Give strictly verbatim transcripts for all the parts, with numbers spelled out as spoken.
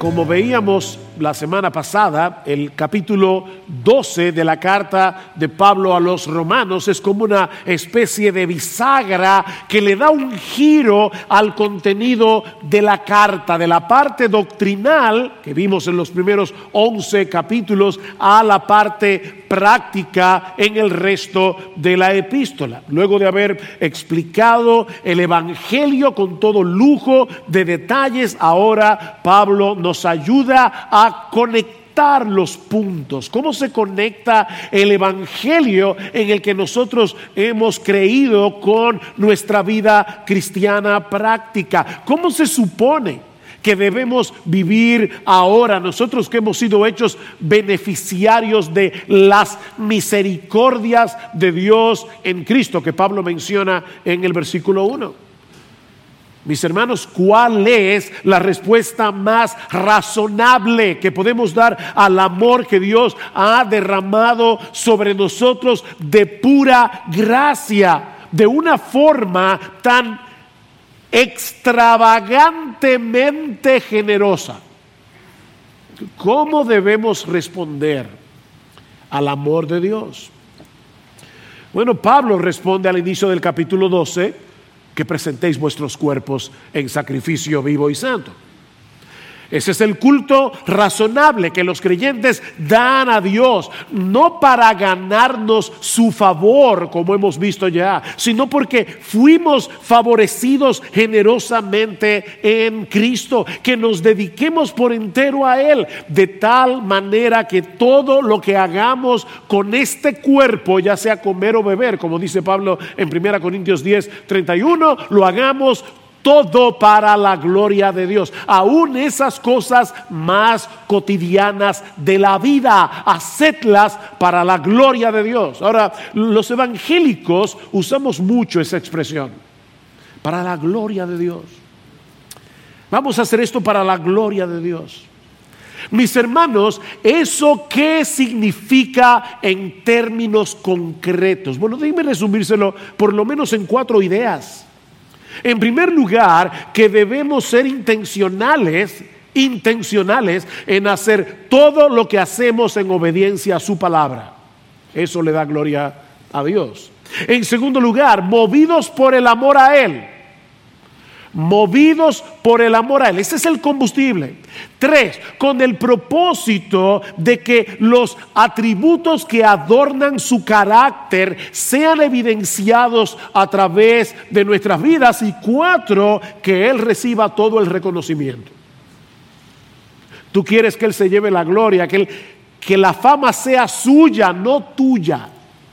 Como veíamos la semana pasada, el capítulo doce de la carta de Pablo a los romanos es como una especie de bisagra que le da un giro al contenido de la carta, de la parte doctrinal que vimos en los primeros once capítulos a la parte práctica en el resto de la epístola. Luego de haber explicado el evangelio con todo lujo de detalles, ahora Pablo nos ayuda a conectar los puntos. ¿Cómo se conecta el evangelio en el que nosotros hemos creído con nuestra vida cristiana práctica? ¿Cómo se supone que debemos vivir ahora, nosotros que hemos sido hechos beneficiarios de las misericordias de Dios en Cristo, que Pablo menciona en el versículo uno? Mis hermanos, ¿cuál es la respuesta más razonable que podemos dar al amor que Dios ha derramado sobre nosotros de pura gracia, de una forma tan extravagantemente generosa? ¿Cómo debemos responder al amor de Dios? Bueno, Pablo responde al inicio del capítulo doce que presentéis vuestros cuerpos en sacrificio vivo y santo. Ese es el culto razonable que los creyentes dan a Dios, no para ganarnos su favor, como hemos visto ya, sino porque fuimos favorecidos generosamente en Cristo, que nos dediquemos por entero a Él, de tal manera que todo lo que hagamos con este cuerpo, ya sea comer o beber, como dice Pablo en primera Corintios diez, treinta y uno, lo hagamos todo para la gloria de Dios. Aún esas cosas más cotidianas de la vida, hacedlas para la gloria de Dios. Ahora, los evangélicos usamos mucho esa expresión, para la gloria de Dios. Vamos a hacer esto para la gloria de Dios. Mis hermanos, ¿eso qué significa en términos concretos? Bueno, déjenme resumírselo por lo menos en cuatro ideas. En primer lugar, que debemos ser intencionales, intencionales en hacer todo lo que hacemos en obediencia a su palabra. Eso le da gloria a Dios. En segundo lugar, movidos por el amor a Él. Movidos por el amor a Él. Ese es el combustible. Tres, con el propósito de que los atributos que adornan su carácter sean evidenciados a través de nuestras vidas. Y cuatro, que Él reciba todo el reconocimiento. Tú quieres que Él se lleve la gloria, que, él, que la fama sea suya, no tuya.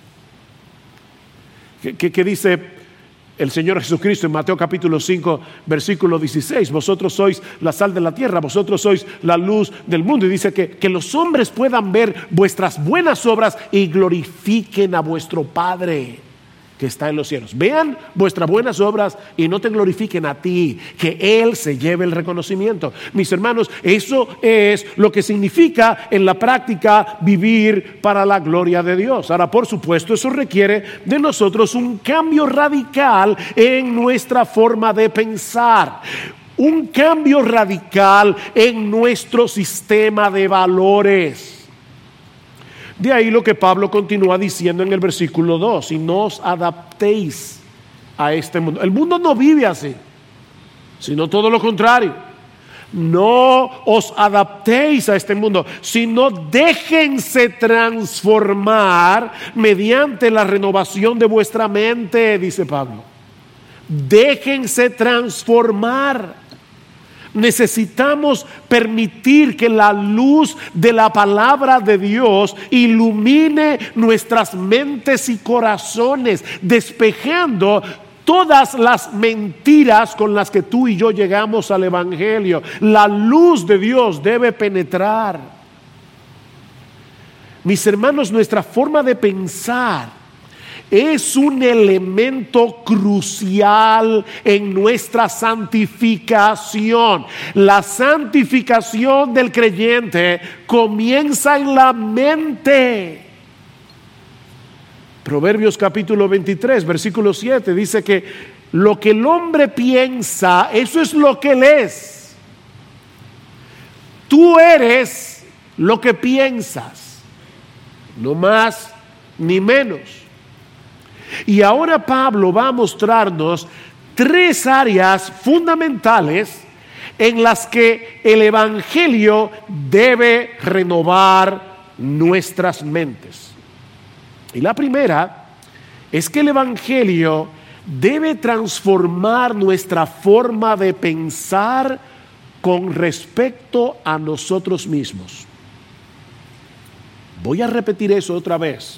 ¿Qué, qué, qué dice el Señor Jesucristo en Mateo capítulo cinco, versículo dieciséis? Vosotros sois la sal de la tierra, vosotros sois la luz del mundo. Y dice que, que los hombres puedan ver vuestras buenas obras y glorifiquen a vuestro Padre que está en los cielos. Vean vuestras buenas obras y no te glorifiquen a ti, que Él se lleve el reconocimiento. Mis hermanos, eso es lo que significa en la práctica vivir para la gloria de Dios. Ahora, por supuesto, eso requiere de nosotros un cambio radical en nuestra forma de pensar. Un cambio radical en nuestro sistema de valores. De ahí lo que Pablo continúa diciendo en el versículo dos: y no os adaptéis a este mundo. El mundo no vive así, sino todo lo contrario. No os adaptéis a este mundo, sino déjense transformar mediante la renovación de vuestra mente, dice Pablo. Déjense transformar. Necesitamos permitir que la luz de la palabra de Dios ilumine nuestras mentes y corazones, despejando todas las mentiras con las que tú y yo llegamos al evangelio. La luz de Dios debe penetrar. Mis hermanos, nuestra forma de pensar es un elemento crucial en nuestra santificación. La santificación del creyente comienza en la mente. Proverbios capítulo veintitrés, versículo siete, dice que lo que el hombre piensa, eso es lo que él es. tú eres lo que piensas, no más ni menos. Y ahora Pablo va a mostrarnos tres áreas fundamentales en las que el Evangelio debe renovar nuestras mentes. Y la primera es que el Evangelio debe transformar nuestra forma de pensar con respecto a nosotros mismos. Voy a repetir eso otra vez.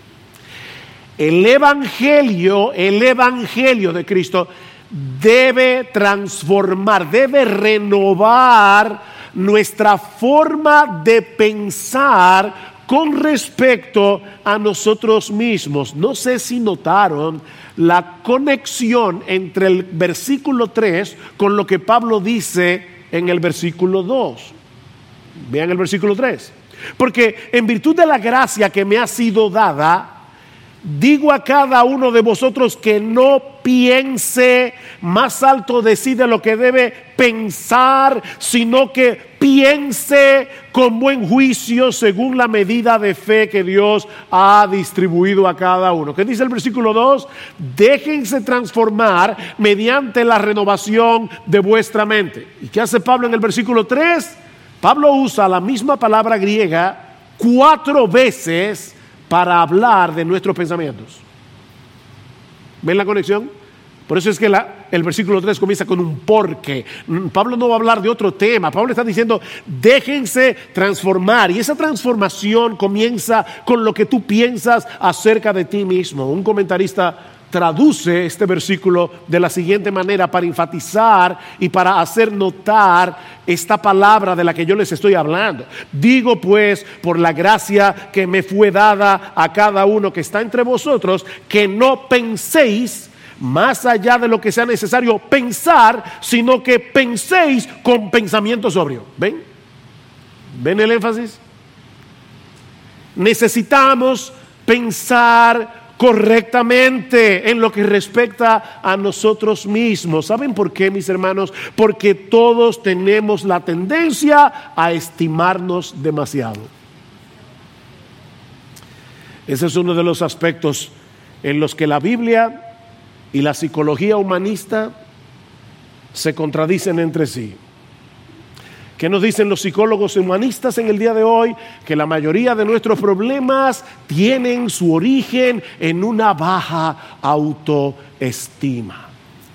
El Evangelio, el Evangelio de Cristo debe transformar, debe renovar nuestra forma de pensar con respecto a nosotros mismos. No sé si notaron la conexión entre el versículo tres con lo que Pablo dice en el versículo dos. Vean el versículo tres. Porque en virtud de la gracia que me ha sido dada, digo a cada uno de vosotros que no piense más alto de sí de lo que debe pensar, sino que piense con buen juicio según la medida de fe que Dios ha distribuido a cada uno. ¿Qué dice el versículo dos? Déjense transformar mediante la renovación de vuestra mente. ¿Y qué hace Pablo en el versículo tres? Pablo usa la misma palabra griega cuatro veces para hablar de nuestros pensamientos. ¿Ven la conexión? Por eso es que la, el versículo tres comienza con un porque. Pablo no va a hablar de otro tema. Pablo está diciendo, déjense transformar. Y esa transformación comienza con lo que tú piensas acerca de ti mismo. Un comentarista traduce este versículo de la siguiente manera para enfatizar y para hacer notar esta palabra de la que yo les estoy hablando. Digo pues, por la gracia que me fue dada a cada uno que está entre vosotros, que no penséis más allá de lo que sea necesario pensar, sino que penséis con pensamiento sobrio. ¿Ven? ¿Ven el énfasis? Necesitamos pensar correctamente en lo que respecta a nosotros mismos. ¿Saben por qué, mis hermanos? Porque todos tenemos la tendencia a estimarnos demasiado. Ese es uno de los aspectos en los que la Biblia y la psicología humanista se contradicen entre sí. ¿Qué nos dicen los psicólogos humanistas en el día de hoy? Que la mayoría de nuestros problemas tienen su origen en una baja autoestima.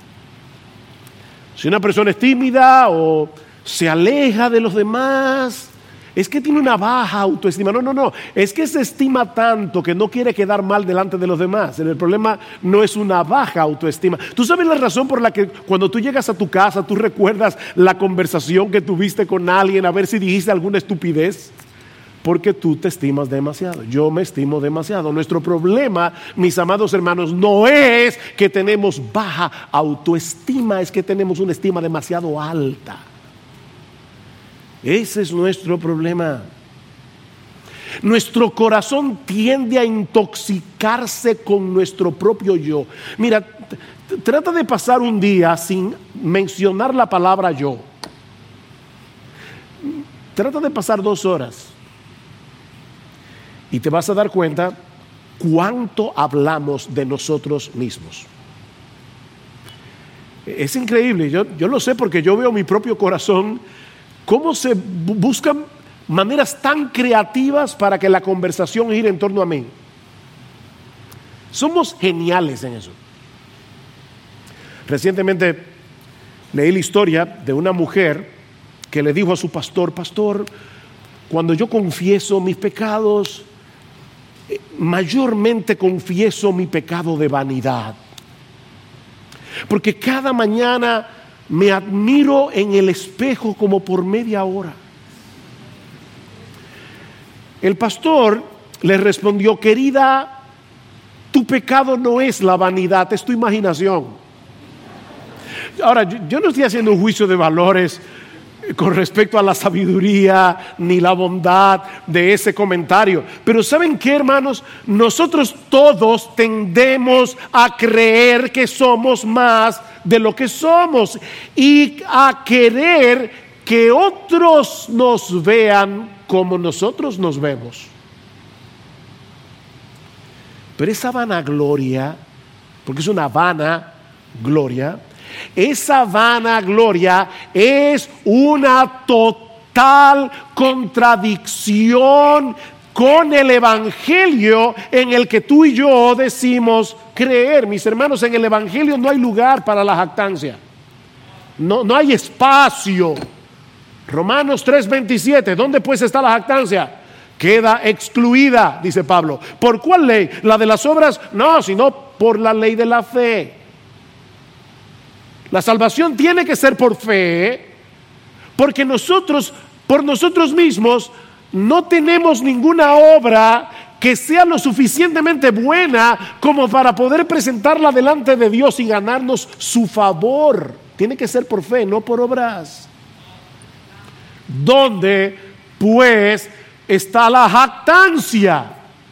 Si una persona es tímida o se aleja de los demás, es que tiene una baja autoestima. No, no, no. Es que se estima tanto que no quiere quedar mal delante de los demás. El problema no es una baja autoestima. ¿Tú sabes la razón por la que cuando tú llegas a tu casa, tú recuerdas la conversación que tuviste con alguien a ver si dijiste alguna estupidez? Porque tú te estimas demasiado. Yo me estimo demasiado. Nuestro problema, mis amados hermanos, no es que tenemos baja autoestima, es que tenemos una estima demasiado alta. Ese es nuestro problema. Nuestro corazón tiende a intoxicarse con nuestro propio yo. Mira, t- trata de pasar un día sin mencionar la palabra yo. Trata de pasar dos horas y te vas a dar cuenta cuánto hablamos de nosotros mismos. Es increíble, yo, yo lo sé porque yo veo mi propio corazón. ¿Cómo se buscan maneras tan creativas para que la conversación gire en torno a mí? Somos geniales en eso. Recientemente leí la historia de una mujer que le dijo a su pastor: pastor, cuando yo confieso mis pecados, mayormente confieso mi pecado de vanidad. Porque cada mañana me admiro en el espejo como por media hora. El pastor le respondió: querida, tu pecado no es la vanidad, es tu imaginación. Ahora, yo, yo no estoy haciendo un juicio de valores con respecto a la sabiduría ni la bondad de ese comentario, pero ¿saben qué, hermanos? Nosotros todos tendemos a creer que somos más de lo que somos y a querer que otros nos vean como nosotros nos vemos. Pero esa vanagloria, porque es una vana gloria, esa vanagloria es una total contradicción con el evangelio en el que tú y yo decimos creer. Mis hermanos, en el evangelio no hay lugar para la jactancia. No, no hay espacio. Romanos tres veintisiete, ¿dónde pues está la jactancia? Queda excluida, dice Pablo. ¿Por cuál ley? ¿La de las obras? No, sino por la ley de la fe. La salvación tiene que ser por fe, porque nosotros, por nosotros mismos, no tenemos ninguna obra que sea lo suficientemente buena como para poder presentarla delante de Dios y ganarnos su favor. Tiene que ser por fe, no por obras. ¿Dónde, pues, está la jactancia?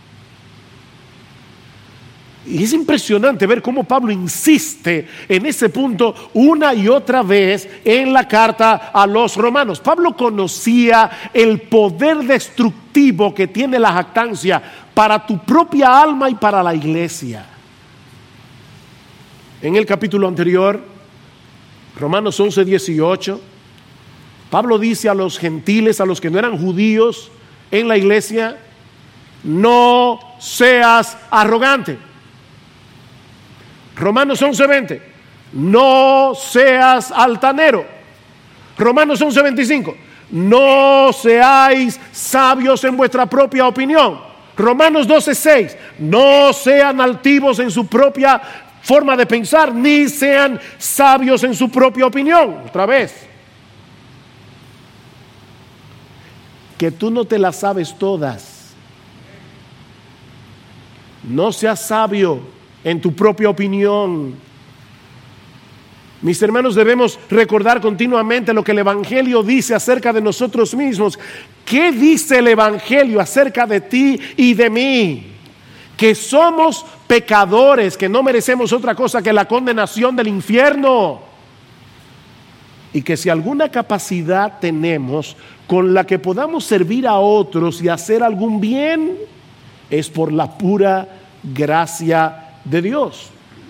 Y es impresionante ver cómo Pablo insiste en ese punto una y otra vez en la carta a los romanos. Pablo conocía el poder destructivo que tiene la jactancia para tu propia alma y para la iglesia. En el capítulo anterior, Romanos once dieciocho, Pablo dice a los gentiles, a los que no eran judíos en la iglesia: no seas arrogante. Romanos once veinte, no seas altanero. Romanos once veinticinco, no seáis sabios en vuestra propia opinión. Romanos doce seis, no sean altivos en su propia forma de pensar, ni sean sabios en su propia opinión. Otra vez, que tú no te las sabes todas. No seas sabio en tu propia opinión. Mis hermanos, debemos recordar continuamente lo que el evangelio dice acerca de nosotros mismos. ¿Qué dice el evangelio acerca de ti y de mí? Que somos pecadores, que no merecemos otra cosa que la condenación del infierno, y que si alguna capacidad tenemos con la que podamos servir a otros y hacer algún bien, es por la pura gracia de Dios.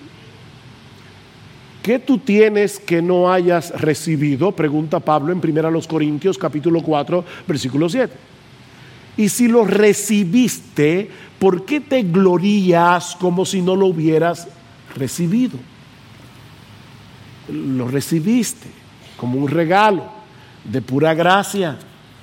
¿Qué tú tienes que no hayas recibido?, pregunta Pablo en primera Corintios capítulo cuatro versículo siete. Y si lo recibiste, ¿por qué te glorías como si no lo hubieras recibido? Lo recibiste como un regalo de pura gracia.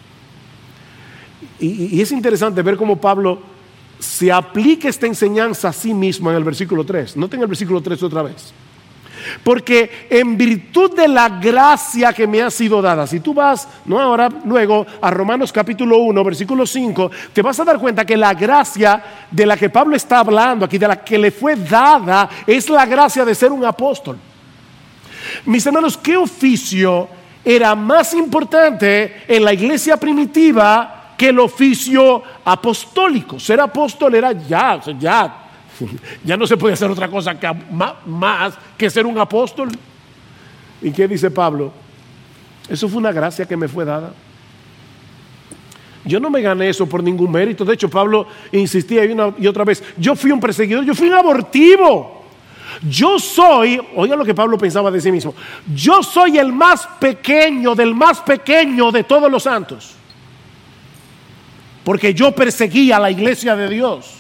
Y, y es interesante ver cómo Pablo se aplica esta enseñanza a sí mismo en el versículo tres. Noten el versículo tres otra vez. Porque en virtud de la gracia que me ha sido dada, si tú vas, no ahora, luego a Romanos capítulo uno, versículo cinco, te vas a dar cuenta que la gracia de la que Pablo está hablando aquí, de la que le fue dada, es la gracia de ser un apóstol. Mis hermanos, ¿qué oficio era más importante en la iglesia primitiva que el oficio apostólico? Ser apóstol era ya, ya, ya no se puede hacer otra cosa que, más que ser un apóstol. ¿Y qué dice Pablo? Eso fue una gracia que me fue dada. Yo no me gané eso por ningún mérito. De hecho, Pablo insistía y una y otra vez: yo fui un perseguidor, yo fui un abortivo. Yo soy, oiga lo que Pablo pensaba de sí mismo, yo soy el más pequeño del más pequeño de todos los santos, porque yo perseguía a la iglesia de Dios.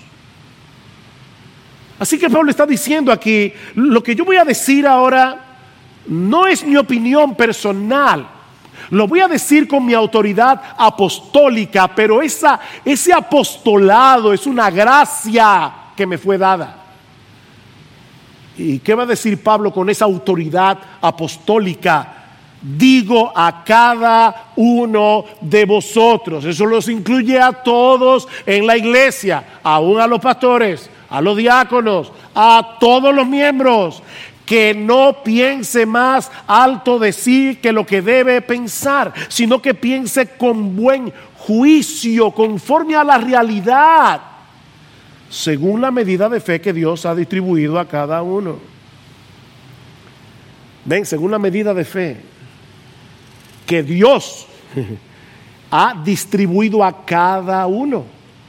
Así que Pablo está diciendo aquí: lo que yo voy a decir ahora no es mi opinión personal, lo voy a decir con mi autoridad apostólica, pero esa, ese apostolado es una gracia que me fue dada. ¿Y qué va a decir Pablo con esa autoridad apostólica? Digo a cada uno de vosotros. Eso los incluye a todos en la iglesia, aún a los pastores, a los diáconos, a todos los miembros, que no piense más alto de sí que lo que debe pensar, sino que piense con buen juicio, conforme a la realidad, según la medida de fe que Dios ha distribuido a cada uno. Ven, según la medida de fe. que Dios ha distribuido a cada uno.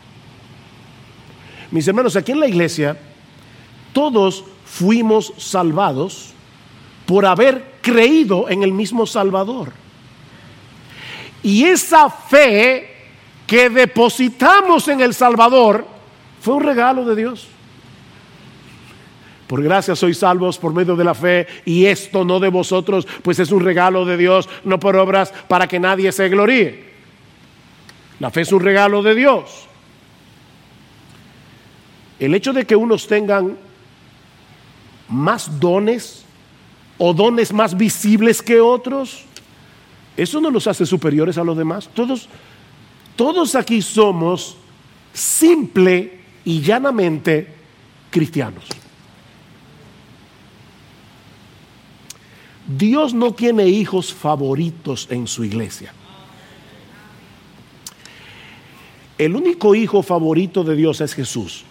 Mis hermanos, aquí en la iglesia todos fuimos salvados por haber creído en el mismo Salvador. Y esa fe que depositamos en el Salvador fue un regalo de Dios. Por gracia sois salvos por medio de la fe, y esto no de vosotros, pues es un regalo de Dios, no por obras, para que nadie se gloríe. La fe es un regalo de Dios. El hecho de que unos tengan más dones o dones más visibles que otros, eso no los hace superiores a los demás. Todos, todos aquí somos simple y llanamente cristianos. Dios no tiene hijos favoritos en su iglesia. El único hijo favorito de Dios es Jesús.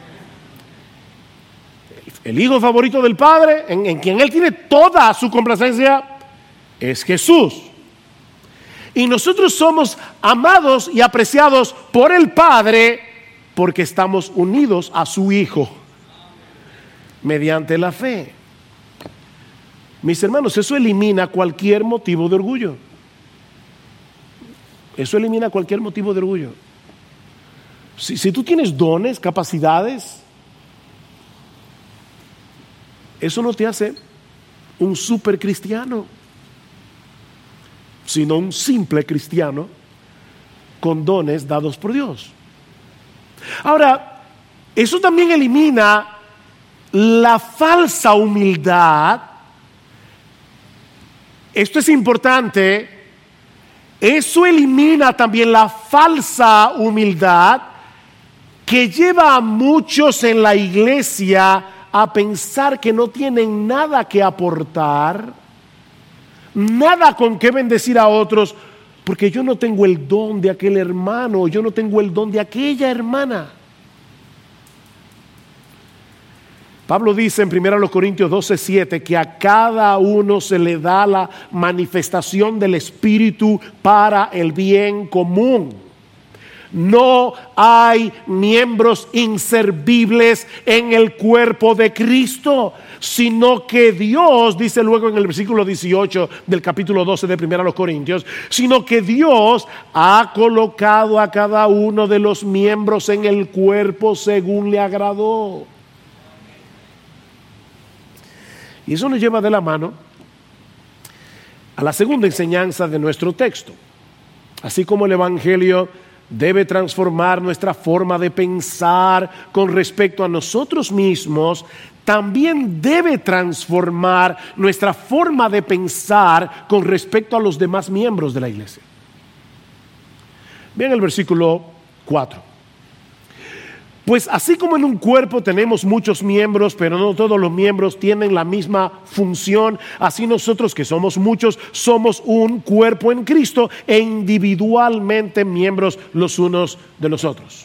El hijo favorito del Padre, en, en quien Él tiene toda su complacencia, es Jesús. Y nosotros somos amados y apreciados por el Padre porque estamos unidos a su Hijo mediante la fe. Mis hermanos, eso elimina cualquier motivo de orgullo. Eso elimina cualquier motivo de orgullo. Si, si tú tienes dones, capacidades, eso no te hace un super cristiano, sino un simple cristiano con dones dados por Dios. Ahora, eso también elimina la falsa humildad. Esto es importante. Eso elimina también la falsa humildad que lleva a muchos en la iglesia a pensar que no tienen nada que aportar, nada con qué bendecir a otros, porque yo no tengo el don de aquel hermano, yo no tengo el don de aquella hermana. Pablo dice en primera Corintios doce siete que a cada uno se le da la manifestación del Espíritu para el bien común. No hay miembros inservibles en el cuerpo de Cristo, sino que Dios, dice luego en el versículo dieciocho del capítulo doce de primera Corintios, sino que Dios ha colocado a cada uno de los miembros en el cuerpo según le agradó. Y eso nos lleva de la mano a la segunda enseñanza de nuestro texto. Así como el Evangelio debe transformar nuestra forma de pensar con respecto a nosotros mismos, también debe transformar nuestra forma de pensar con respecto a los demás miembros de la iglesia. Vean el versículo cuatro. Pues así como en un cuerpo tenemos muchos miembros, pero no todos los miembros tienen la misma función, así nosotros que somos muchos, somos un cuerpo en Cristo e individualmente miembros los unos de los otros.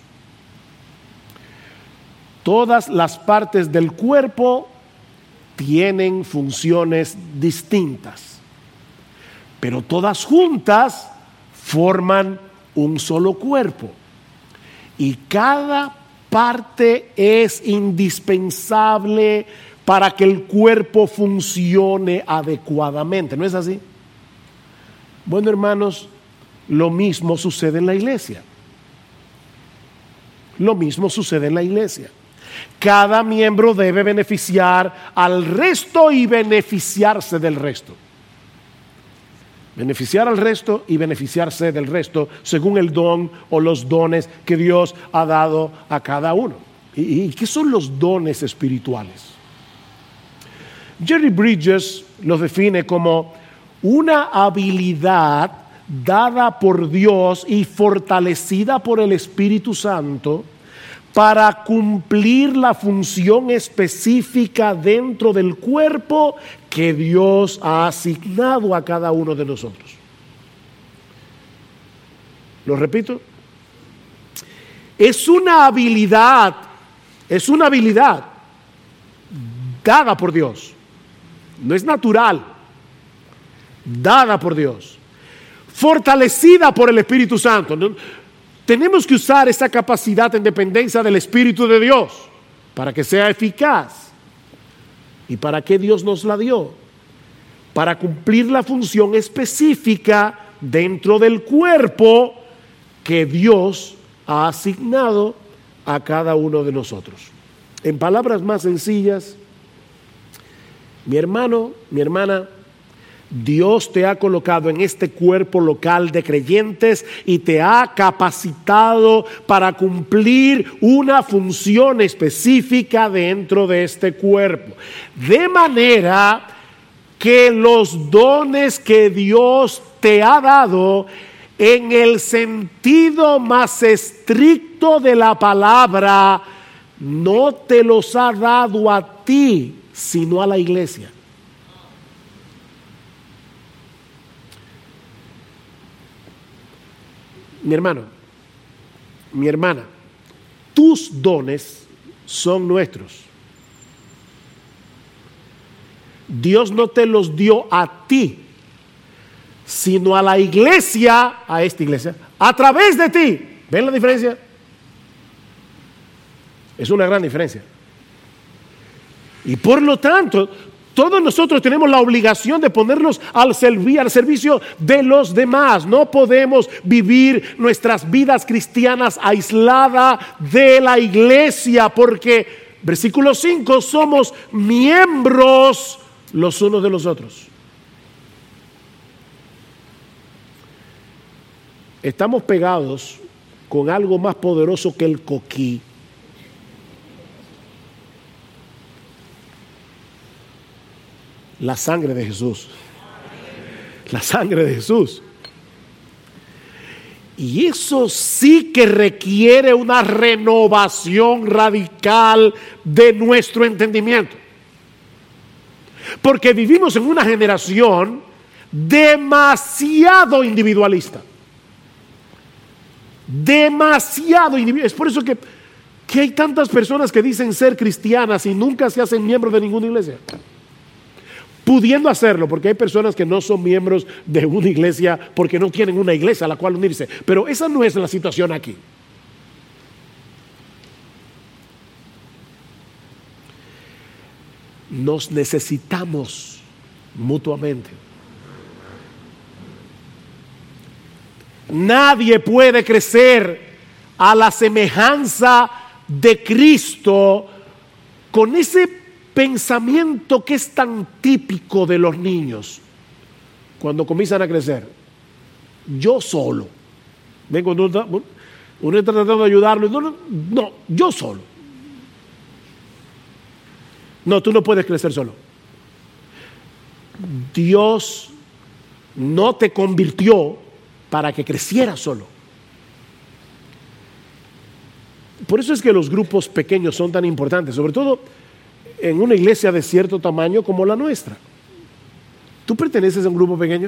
Todas las partes del cuerpo tienen funciones distintas, pero todas juntas forman un solo cuerpo. Y cada parte es indispensable para que el cuerpo funcione adecuadamente. ¿No es así? Bueno, hermanos, lo mismo sucede en la iglesia. Lo mismo sucede en la iglesia. Cada miembro debe beneficiar al resto y beneficiarse del resto. Beneficiar al resto y beneficiarse del resto según el don o los dones que Dios ha dado a cada uno. ¿Y, y qué son los dones espirituales? Jerry Bridges los define como una habilidad dada por Dios y fortalecida por el Espíritu Santo para cumplir la función específica dentro del cuerpo que Dios ha asignado a cada uno de nosotros. Lo repito, es una habilidad, es una habilidad dada por Dios, no es natural, dada por Dios, fortalecida por el Espíritu Santo. ¿No? Tenemos que usar esa capacidad en dependencia del Espíritu de Dios para que sea eficaz. ¿Y para qué Dios nos la dio? Para cumplir la función específica dentro del cuerpo que Dios ha asignado a cada uno de nosotros. En palabras más sencillas, mi hermano, mi hermana, Dios te ha colocado en este cuerpo local de creyentes y te ha capacitado para cumplir una función específica dentro de este cuerpo. De manera que los dones que Dios te ha dado, en el sentido más estricto de la palabra, no te los ha dado a ti, sino a la iglesia. Mi hermano, mi hermana, tus dones son nuestros. Dios no te los dio a ti, sino a la iglesia, a esta iglesia, a través de ti. ¿Ven la diferencia? Es una gran diferencia. Y por lo tanto, todos nosotros tenemos la obligación de ponernos al, servi- al servicio de los demás. No podemos vivir nuestras vidas cristianas aisladas de la iglesia, porque, versículo cinco, somos miembros los unos de los otros. Estamos pegados con algo más poderoso que el coquí. La sangre de Jesús. La sangre de Jesús. Y eso sí que requiere una renovación radical de nuestro entendimiento. Porque vivimos en una generación demasiado individualista. Demasiado individualista. Es por eso que, que hay tantas personas que dicen ser cristianas y nunca se hacen miembros de ninguna iglesia. Pudiendo hacerlo, porque hay personas que no son miembros de una iglesia porque no tienen una iglesia a la cual unirse. Pero esa no es la situación aquí. Nos necesitamos mutuamente. Nadie puede crecer a la semejanza de Cristo con ese pensamiento que es tan típico de los niños cuando comienzan a crecer. Yo solo. Ven, cuando uno, está, uno está tratando de ayudarlo. No, no, no, yo solo. No, tú no puedes crecer solo. Dios no te convirtió para que crecieras solo. Por eso es que los grupos pequeños son tan importantes, sobre todo en una iglesia de cierto tamaño como la nuestra. ¿Tú perteneces a un grupo pequeño?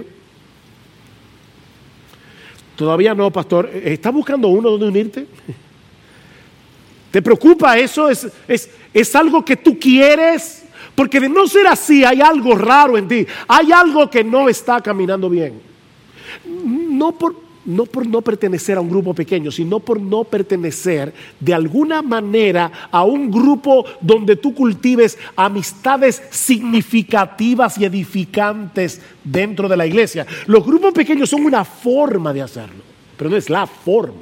Todavía no, pastor. ¿Estás buscando uno donde unirte? ¿Te preocupa eso? ¿Es, es, es algo que tú quieres? Porque de no ser así, hay algo raro en ti. Hay algo que no está caminando bien. No por, no por no pertenecer a un grupo pequeño, sino por no pertenecer de alguna manera a un grupo donde tú cultives amistades significativas y edificantes dentro de la iglesia. Los grupos pequeños son una forma de hacerlo, pero no es la forma.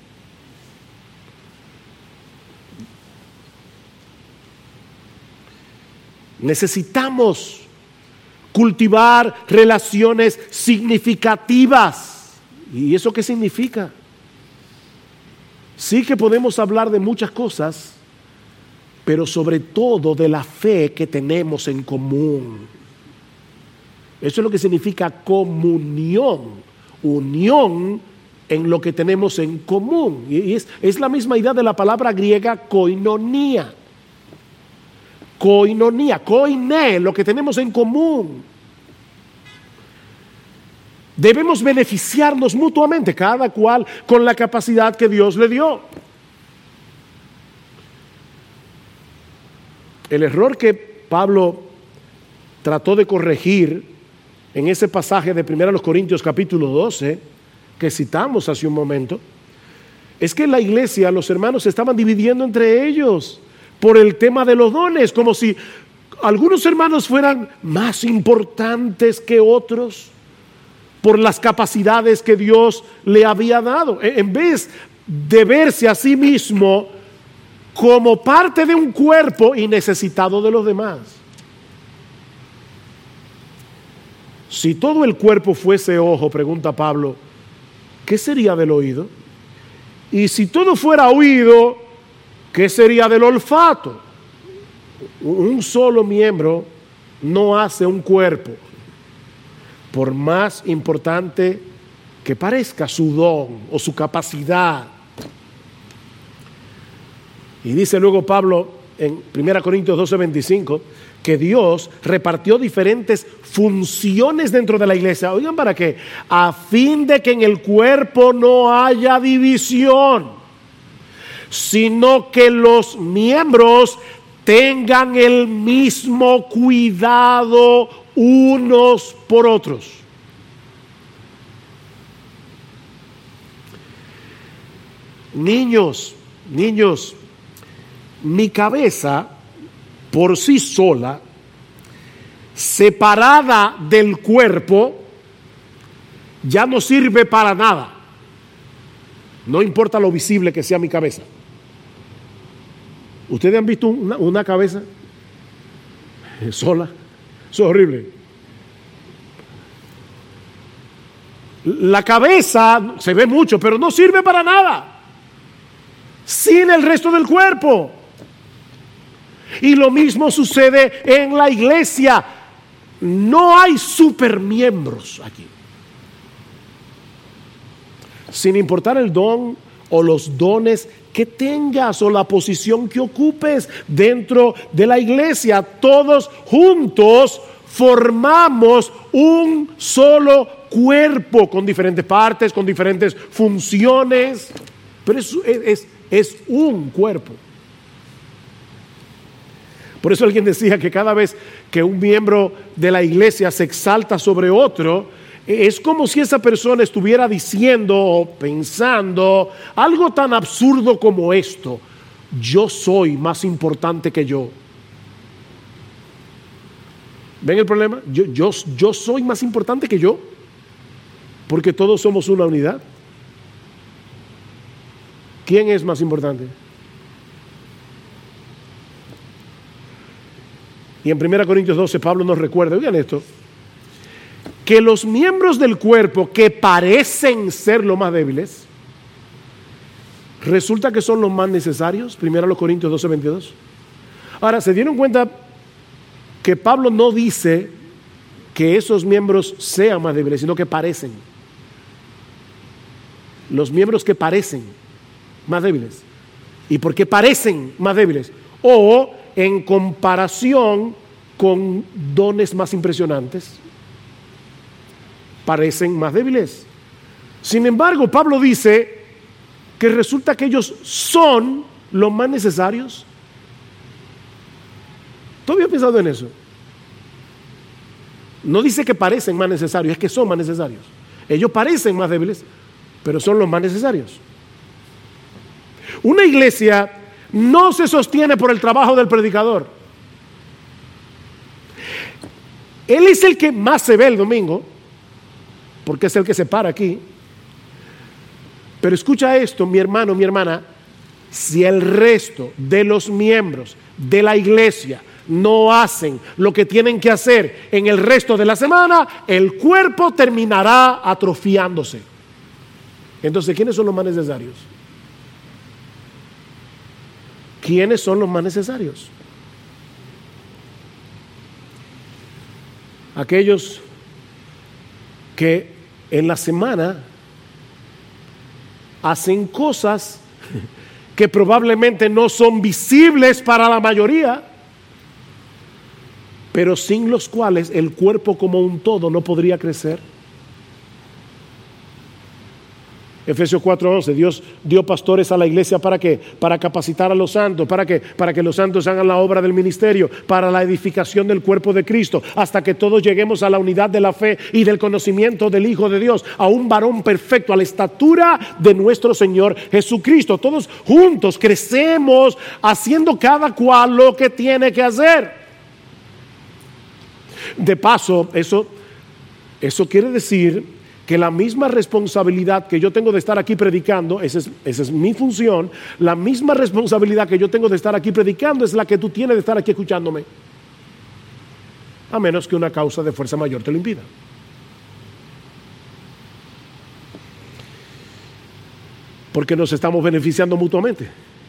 Necesitamos cultivar relaciones significativas. ¿Y eso qué significa? Sí que podemos hablar de muchas cosas, pero sobre todo de la fe que tenemos en común. Eso es lo que significa comunión, unión en lo que tenemos en común. Y es, es la misma idea de la palabra griega koinonía. Koinonía, koiné, lo que tenemos en común. Debemos beneficiarnos mutuamente, cada cual con la capacidad que Dios le dio. El error que Pablo trató de corregir en ese pasaje de primera Corintios capítulo doce, que citamos hace un momento, es que la iglesia, los hermanos se estaban dividiendo entre ellos por el tema de los dones, como si algunos hermanos fueran más importantes que otros por las capacidades que Dios le había dado, en vez de verse a sí mismo como parte de un cuerpo y necesitado de los demás. Si todo el cuerpo fuese ojo, pregunta Pablo, ¿qué sería del oído? Y si todo fuera oído, ¿qué sería del olfato? Un solo miembro no hace un cuerpo, por más importante que parezca su don o su capacidad. Y dice luego Pablo en primera Corintios doce, veinticinco, que Dios repartió diferentes funciones dentro de la iglesia. Oigan, ¿para qué? A fin de que en el cuerpo no haya división, sino que los miembros tengan el mismo cuidado unos por otros. Niños, niños, mi cabeza por sí sola, separada del cuerpo, ya no sirve para nada. No importa lo visible que sea mi cabeza. ¿Ustedes han visto una, una cabeza sola? Eso es horrible. La cabeza se ve mucho, pero no sirve para nada sin el resto del cuerpo. Y lo mismo sucede en la iglesia. No hay supermiembros aquí. Sin importar el don o los dones que tengas o la posición que ocupes dentro de la iglesia, todos juntos formamos un solo cuerpo con diferentes partes, con diferentes funciones, pero es, es, es un cuerpo. Por eso alguien decía que cada vez que un miembro de la iglesia se exalta sobre otro, es como si esa persona estuviera diciendo o pensando algo tan absurdo como esto: yo soy más importante que yo. ¿Ven el problema? Yo, yo, yo soy más importante que yo, porque todos somos una unidad. ¿Quién es más importante? Y en primera Corintios doce Pablo nos recuerda, oigan esto, que los miembros del cuerpo que parecen ser los más débiles, resulta que son los más necesarios. primera Corintios doce, veintidós. Ahora, ¿se dieron cuenta que Pablo no dice que esos miembros sean más débiles, sino que parecen? Los miembros que parecen más débiles. ¿Y por qué parecen más débiles? O en comparación con dones más impresionantes, parecen más débiles. Sin embargo, Pablo dice que resulta que ellos son los más necesarios. ¿Tú habías pensado en eso? No dice que parecen más necesarios, es que son más necesarios. Ellos parecen más débiles, pero son los más necesarios. Una iglesia no se sostiene por el trabajo del predicador. Él es el que más se ve el domingo, porque es el que se para aquí. Pero escucha esto, mi hermano, mi hermana, si el resto de los miembros de la iglesia no hacen lo que tienen que hacer en el resto de la semana, el cuerpo terminará atrofiándose. Entonces, ¿quiénes son los más necesarios? ¿Quiénes son los más necesarios? Aquellos que en la semana hacen cosas que probablemente no son visibles para la mayoría, pero sin los cuales el cuerpo como un todo no podría crecer. Efesios cuatro once, Dios dio pastores a la iglesia ¿para qué? Para capacitar a los santos. ¿Para qué? Para que los santos hagan la obra del ministerio, para la edificación del cuerpo de Cristo, hasta que todos lleguemos a la unidad de la fe y del conocimiento del Hijo de Dios, a un varón perfecto, a la estatura de nuestro Señor Jesucristo. Todos juntos crecemos haciendo cada cual lo que tiene que hacer. De paso, eso, eso quiere decir que la misma responsabilidad que yo tengo de estar aquí predicando, esa es, esa es mi función, la misma responsabilidad que yo tengo de estar aquí predicando es la que tú tienes de estar aquí escuchándome, a menos que una causa de fuerza mayor te lo impida. Porque nos estamos beneficiando mutuamente.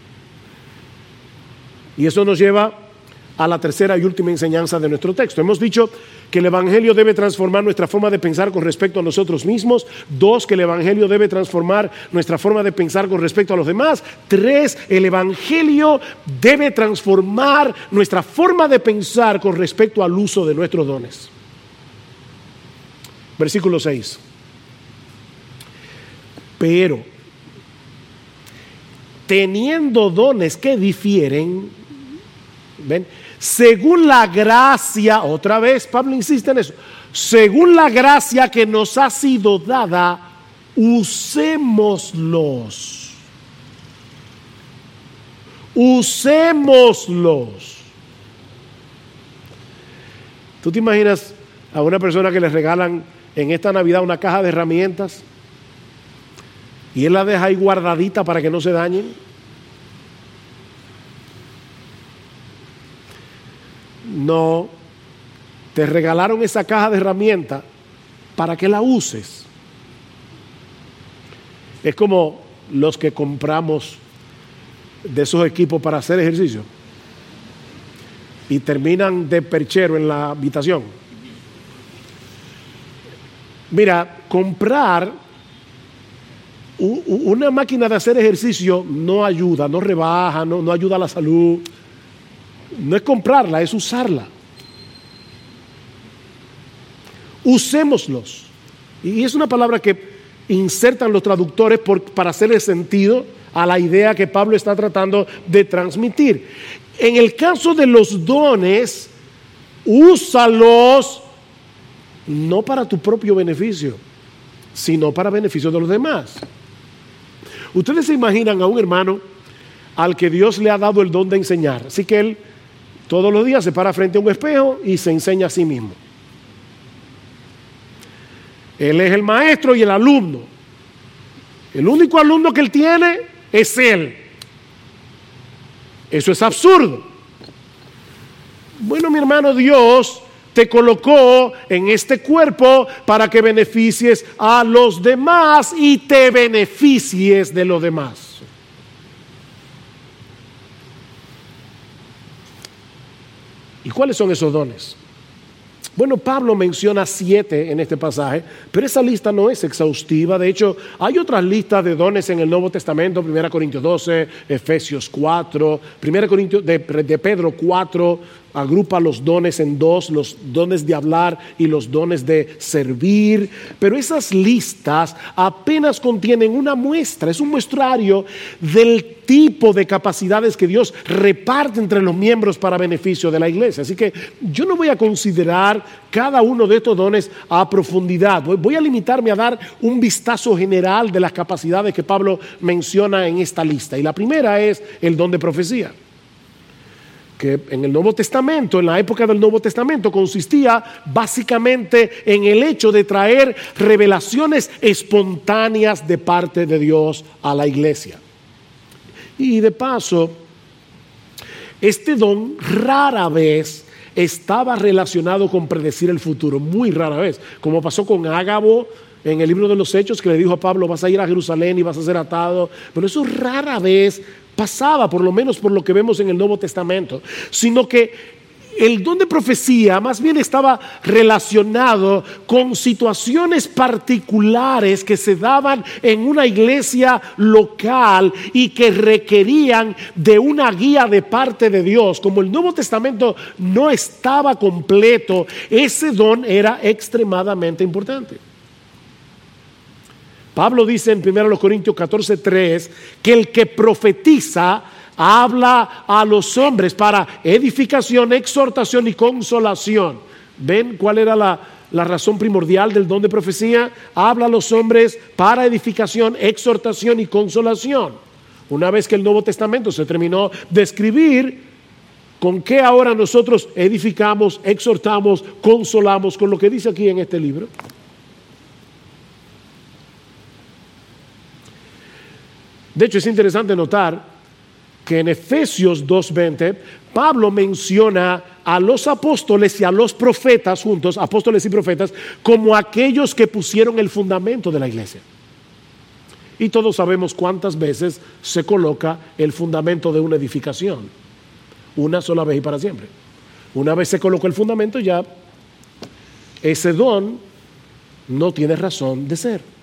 Y eso nos lleva a la tercera y última enseñanza de nuestro texto. Hemos dicho que el Evangelio debe transformar nuestra forma de pensar con respecto a nosotros mismos. Dos, que el Evangelio debe transformar nuestra forma de pensar con respecto a los demás. Tres, el Evangelio debe transformar nuestra forma de pensar con respecto al uso de nuestros dones. Versículo seis. Pero, teniendo dones que difieren, ¿ven? Según la gracia, otra vez Pablo insiste en eso, según la gracia que nos ha sido dada, usémoslos. Usémoslos. ¿Tú te imaginas a una persona que le regalan en esta Navidad una caja de herramientas y él la deja ahí guardadita para que no se dañen? No, te regalaron esa caja de herramientas para que la uses. Es como los que compramos de esos equipos para hacer ejercicio y terminan de perchero en la habitación. Mira, comprar una máquina de hacer ejercicio no ayuda, no rebaja, no, no ayuda a la salud. No es comprarla, es usarla. Usémoslos. Y es una palabra que insertan los traductores por, para hacerle sentido a la idea que Pablo está tratando de transmitir. En el caso de los dones, úsalos no para tu propio beneficio, sino para beneficio de los demás. Ustedes se imaginan a un hermano al que Dios le ha dado el don de enseñar, así que él todos los días se para frente a un espejo y se enseña a sí mismo. Él es el maestro y el alumno. El único alumno que él tiene es él. Eso es absurdo. Bueno, mi hermano, Dios te colocó en este cuerpo para que beneficies a los demás y te beneficies de los demás. ¿Y cuáles son esos dones? Bueno, Pablo menciona siete en este pasaje, pero esa lista no es exhaustiva. De hecho, hay otras listas de dones en el Nuevo Testamento, primera Corintios doce, Efesios cuatro, primera Corintios de, de Pedro cuatro, agrupa los dones en dos, los dones de hablar y los dones de servir. Pero esas listas apenas contienen una muestra, es un muestrario del tipo de capacidades que Dios reparte entre los miembros para beneficio de la iglesia. Así que yo no voy a considerar cada uno de estos dones a profundidad. Voy a limitarme a dar un vistazo general de las capacidades que Pablo menciona en esta lista. Y la primera es el don de profecía, que en el Nuevo Testamento, en la época del Nuevo Testamento, consistía básicamente en el hecho de traer revelaciones espontáneas de parte de Dios a la iglesia. Y de paso, este don rara vez estaba relacionado con predecir el futuro, muy rara vez, como pasó con Ágabo en el libro de los Hechos, que le dijo a Pablo: vas a ir a Jerusalén y vas a ser atado. Pero eso rara vez pasaba, por lo menos por lo que vemos en el Nuevo Testamento, sino que el don de profecía más bien estaba relacionado con situaciones particulares que se daban en una iglesia local y que requerían de una guía de parte de Dios. Como el Nuevo Testamento no estaba completo, ese don era extremadamente importante. Pablo dice en primero Corintios catorce tres que el que profetiza habla a los hombres para edificación, exhortación y consolación. ¿Ven cuál era la, la razón primordial del don de profecía? Habla a los hombres para edificación, exhortación y consolación. Una vez que el Nuevo Testamento se terminó de escribir, ¿con qué ahora nosotros edificamos, exhortamos, consolamos? Con lo que dice aquí en este libro. De hecho, es interesante notar que en Efesios dos veinte, Pablo menciona a los apóstoles y a los profetas juntos, apóstoles y profetas, como aquellos que pusieron el fundamento de la iglesia. Y todos sabemos cuántas veces se coloca el fundamento de una edificación. Una sola vez y para siempre. Una vez se colocó el fundamento, ya ese don no tiene razón de ser.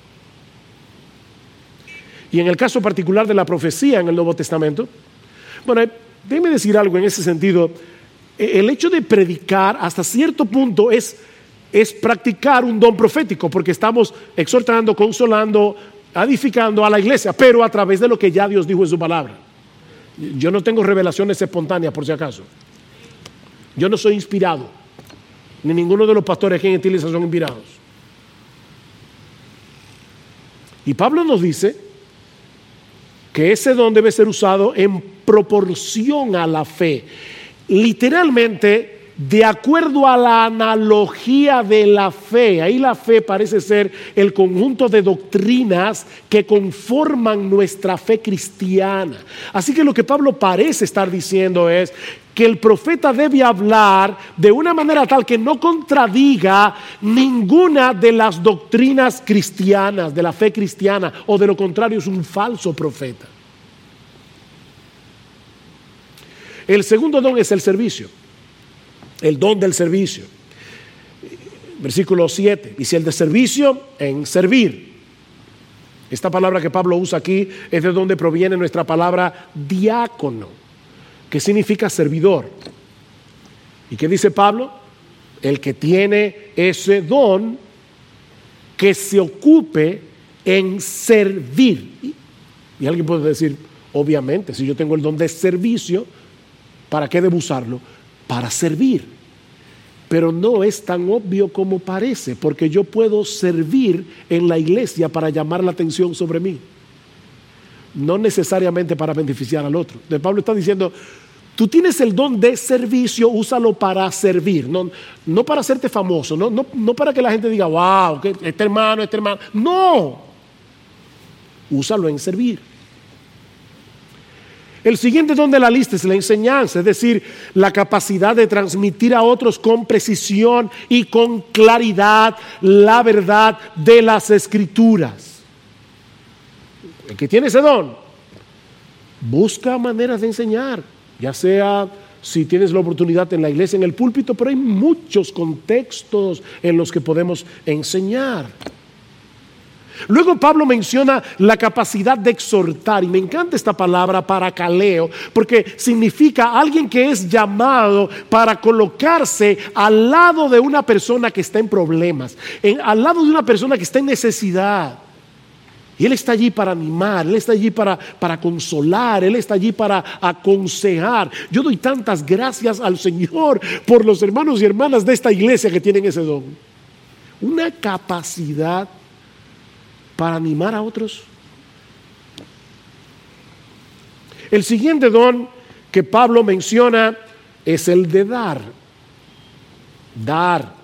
Y en el caso particular de la profecía en el Nuevo Testamento, bueno, déjeme decir algo en ese sentido. El hecho de predicar hasta cierto punto es, es practicar un don profético, porque estamos exhortando, consolando, edificando a la iglesia, pero a través de lo que ya Dios dijo en su palabra. Yo no tengo revelaciones espontáneas, por si acaso. Yo no soy inspirado, ni ninguno de los pastores aquí en esta iglesia son inspirados. Y Pablo nos dice que ese don debe ser usado en proporción a la fe. Literalmente, de acuerdo a la analogía de la fe. Ahí la fe parece ser el conjunto de doctrinas que conforman nuestra fe cristiana. Así que lo que Pablo parece estar diciendo es que el profeta debe hablar de una manera tal que no contradiga ninguna de las doctrinas cristianas, de la fe cristiana, o de lo contrario es un falso profeta. El segundo don es el servicio, el don del servicio. Versículo siete, dice el de servicio en servir. Esta palabra que Pablo usa aquí es de donde proviene nuestra palabra diácono, que significa servidor. ¿Y qué dice Pablo? El que tiene ese don, que se ocupe en servir. Y, y alguien puede decir, obviamente, si yo tengo el don de servicio, ¿para qué debo usarlo? Para servir. Pero no es tan obvio como parece, porque yo puedo servir en la iglesia para llamar la atención sobre mí, no necesariamente para beneficiar al otro. Entonces Pablo está diciendo, tú tienes el don de servicio, úsalo para servir, no, no para hacerte famoso, no, no, no para que la gente diga, wow, que este hermano, este hermano. No, úsalo en servir. El siguiente don de la lista es la enseñanza, es decir, la capacidad de transmitir a otros con precisión y con claridad la verdad de las Escrituras. El que tiene ese don, busca maneras de enseñar, ya sea si tienes la oportunidad en la iglesia, en el púlpito, pero hay muchos contextos en los que podemos enseñar. Luego Pablo menciona la capacidad de exhortar, y me encanta esta palabra paracaleo, porque significa alguien que es llamado para colocarse al lado de una persona que está en problemas, en, al lado de una persona que está en necesidad. Y Él está allí para animar, Él está allí para, para consolar, Él está allí para aconsejar. Yo doy tantas gracias al Señor por los hermanos y hermanas de esta iglesia que tienen ese don. Una capacidad para animar a otros. El siguiente don que Pablo menciona es el de dar. Dar.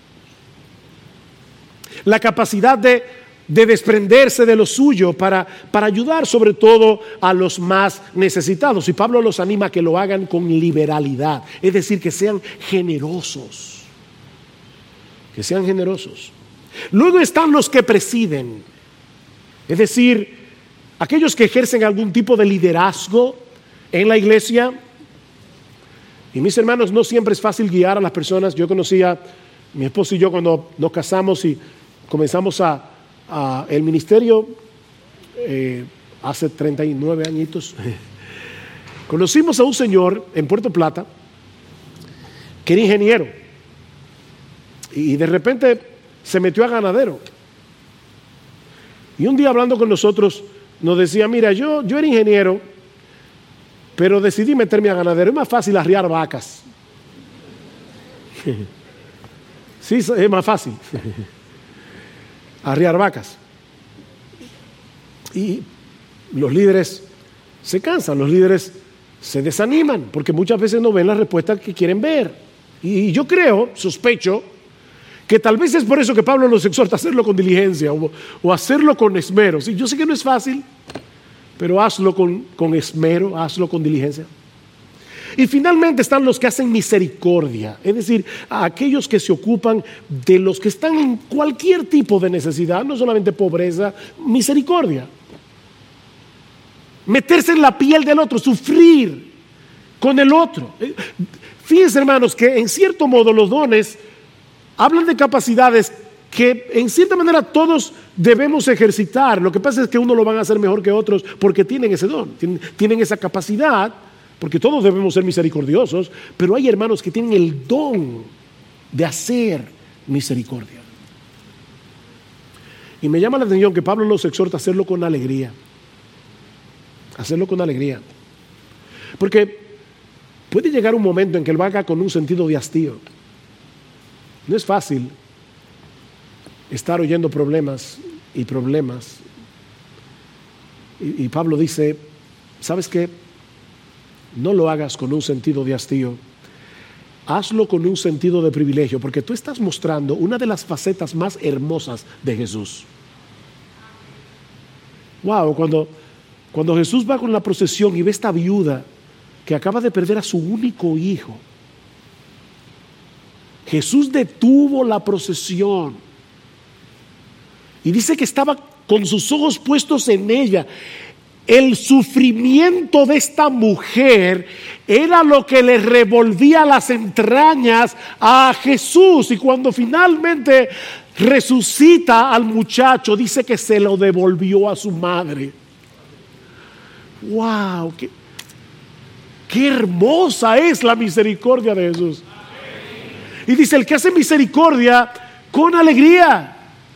La capacidad de, de desprenderse de lo suyo para, para ayudar sobre todo a los más necesitados. Y Pablo los anima a que lo hagan con liberalidad, es decir, que sean generosos. Que sean generosos. Luego están los que presiden. Es decir, aquellos que ejercen algún tipo de liderazgo en la iglesia. Y mis hermanos, no siempre es fácil guiar a las personas. Yo conocía, mi esposo y yo cuando nos casamos y comenzamos a, a el ministerio eh, hace treinta y nueve añitos, conocimos a un señor en Puerto Plata que era ingeniero y de repente se metió a ganadero. Y un día hablando con nosotros nos decía, mira, yo, yo era ingeniero, pero decidí meterme a ganadero. Es más fácil arriar vacas. Sí, es más fácil. Arriar vacas. Y los líderes se cansan, los líderes se desaniman, porque muchas veces no ven la respuesta que quieren ver. Y yo creo, sospecho, que tal vez es por eso que Pablo los exhorta a hacerlo con diligencia o, o hacerlo con esmero. Sí, yo sé que no es fácil, pero hazlo con, con esmero, hazlo con diligencia. Y finalmente están los que hacen misericordia, es decir, a aquellos que se ocupan de los que están en cualquier tipo de necesidad, no solamente pobreza, misericordia. Meterse en la piel del otro, sufrir con el otro. Fíjense, hermanos, que en cierto modo los dones hablan de capacidades que en cierta manera todos debemos ejercitar. Lo que pasa es que unos lo van a hacer mejor que otros porque tienen ese don, tienen, tienen esa capacidad, porque todos debemos ser misericordiosos, pero hay hermanos que tienen el don de hacer misericordia. Y me llama la atención que Pablo los exhorta a hacerlo con alegría. Hacerlo con alegría. Porque puede llegar un momento en que él vaga con un sentido de hastío. No es fácil estar oyendo problemas y problemas. Y, y Pablo dice, ¿sabes qué? No lo hagas con un sentido de hastío. Hazlo con un sentido de privilegio, porque tú estás mostrando una de las facetas más hermosas de Jesús. Wow, cuando, cuando Jesús va con la procesión y ve esta viuda que acaba de perder a su único hijo, Jesús detuvo la procesión y dice que estaba con sus ojos puestos en ella. El sufrimiento de esta mujer era lo que le revolvía las entrañas a Jesús, y cuando finalmente resucita al muchacho, dice que se lo devolvió a su madre. ¡Wow! ¡Qué, qué hermosa es la misericordia de Jesús! Y dice, el que hace misericordia con alegría.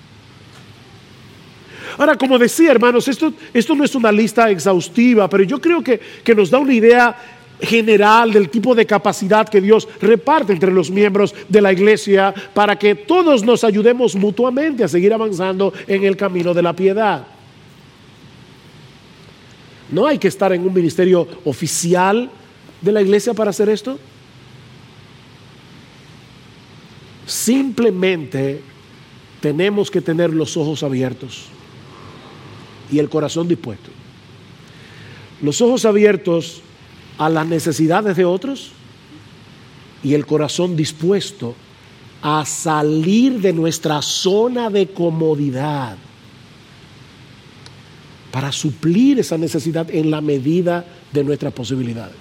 Ahora, como decía, hermanos, esto, esto no es una lista exhaustiva, pero yo creo que, que nos da una idea general del tipo de capacidad que Dios reparte entre los miembros de la iglesia para que todos nos ayudemos mutuamente a seguir avanzando en el camino de la piedad. No hay que estar en un ministerio oficial de la iglesia para hacer esto. Simplemente tenemos que tener los ojos abiertos y el corazón dispuesto. Los ojos abiertos a las necesidades de otros y el corazón dispuesto a salir de nuestra zona de comodidad para suplir esa necesidad en la medida de nuestras posibilidades.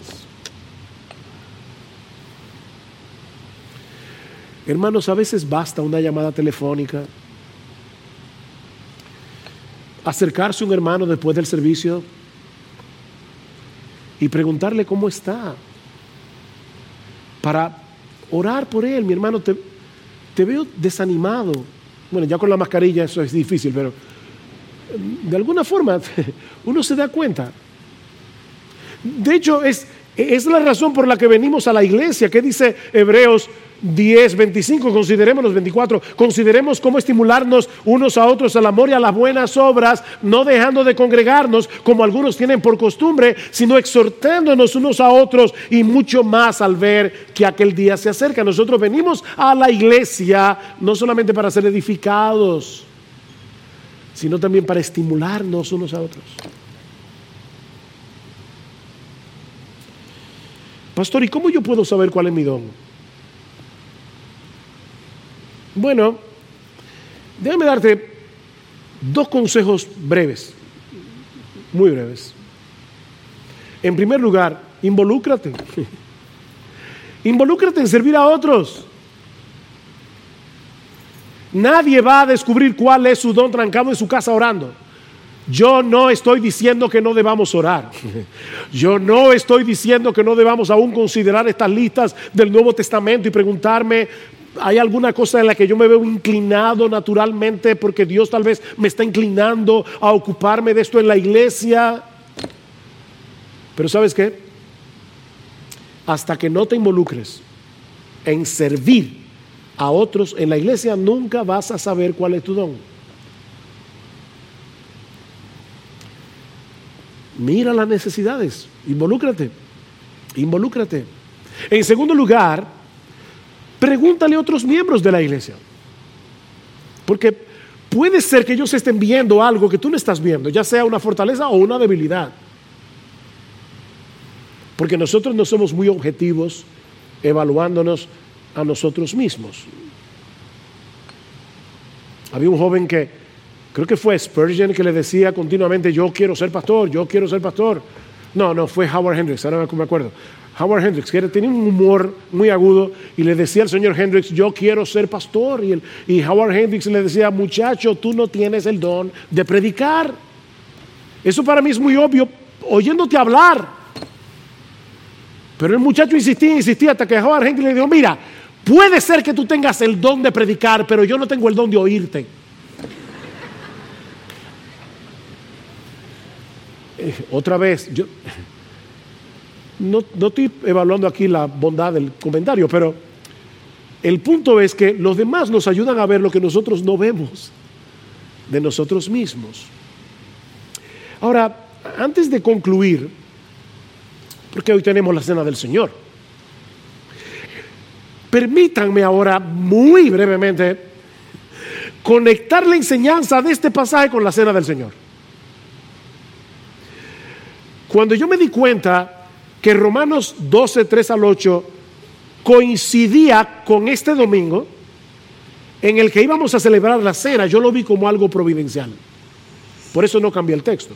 Hermanos, a veces basta una llamada telefónica, acercarse a un hermano después del servicio y preguntarle cómo está, para orar por él. Mi hermano, te, te veo desanimado. Bueno, ya con la mascarilla eso es difícil, pero de alguna forma uno se da cuenta. De hecho, es, es la razón por la que venimos a la iglesia. ¿Qué dice Hebreos diez, veinticinco? Consideremos los veinticuatro. Consideremos cómo estimularnos unos a otros al amor y a las buenas obras, no dejando de congregarnos como algunos tienen por costumbre, sino exhortándonos unos a otros, y mucho más al ver que aquel día se acerca. Nosotros venimos a la iglesia no solamente para ser edificados, sino también para estimularnos unos a otros. Pastor, ¿y cómo yo puedo saber cuál es mi don? Bueno, déjame darte dos consejos breves, muy breves. En primer lugar, involúcrate. Involúcrate en servir a otros. Nadie va a descubrir cuál es su don trancado en su casa orando. Yo no estoy diciendo que no debamos orar. Yo no estoy diciendo que no debamos aún considerar estas listas del Nuevo Testamento y preguntarme hay alguna cosa en la que yo me veo inclinado naturalmente porque Dios tal vez me está inclinando a ocuparme de esto en la iglesia. Pero ¿sabes qué? Hasta que no te involucres en servir a otros en la iglesia, nunca vas a saber cuál es tu don. Mira las necesidades, involúcrate, involúcrate. En segundo lugar, pregúntale a otros miembros de la iglesia, porque puede ser que ellos estén viendo algo que tú no estás viendo, ya sea una fortaleza o una debilidad, porque nosotros no somos muy objetivos evaluándonos a nosotros mismos. Había un joven que, creo que fue Spurgeon, que le decía continuamente: yo quiero ser pastor, yo quiero ser pastor. No, no, fue Howard Hendricks, ahora me acuerdo. Howard Hendricks, que tenía un humor muy agudo, y le decía al señor Hendricks: yo quiero ser pastor. Y, el, y Howard Hendricks le decía: muchacho, tú no tienes el don de predicar. Eso para mí es muy obvio oyéndote hablar. Pero el muchacho insistía, insistía, hasta que Howard Hendricks le dijo: mira, puede ser que tú tengas el don de predicar, pero yo no tengo el don de oírte. Eh, otra vez, yo no, no estoy evaluando aquí la bondad del comentario, pero el punto es que los demás nos ayudan a ver lo que nosotros no vemos de nosotros mismos. Ahora, antes de concluir, porque hoy tenemos la Cena del Señor, permítanme ahora muy brevemente conectar la enseñanza de este pasaje con la Cena del Señor. Cuando yo me di cuenta que Romanos doce, tres al ocho coincidía con este domingo en el que íbamos a celebrar la cena, yo lo vi como algo providencial. Por eso no cambié el texto.